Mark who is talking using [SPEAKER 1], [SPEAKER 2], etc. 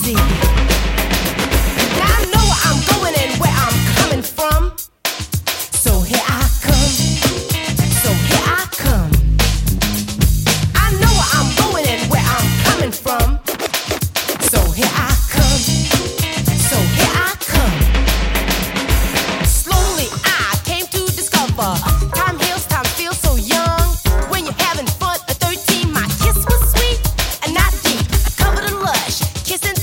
[SPEAKER 1] see. Now I know where I'm going and where I'm coming from. So here I come. So here I come. I know where I'm going and where I'm coming from. So here I